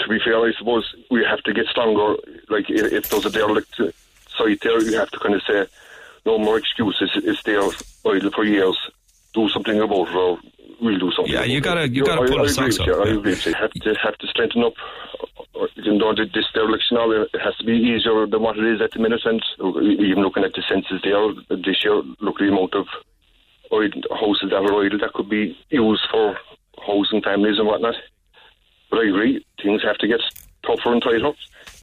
to be fair, I suppose we have to get stronger. Like, if there's a derelict site there, you have to kind of say, no more excuses. It's there idle for years. Do something about it, or we'll do something. Yeah, you gotta pull the socks up. I agree with you. You have to strengthen up. You know, this dereliction now, it has to be easier than what it is at the minute. And even looking at the census there this year, look at the amount of houses that are idle that could be used for housing families and whatnot. But I agree, things have to get tougher and tighter.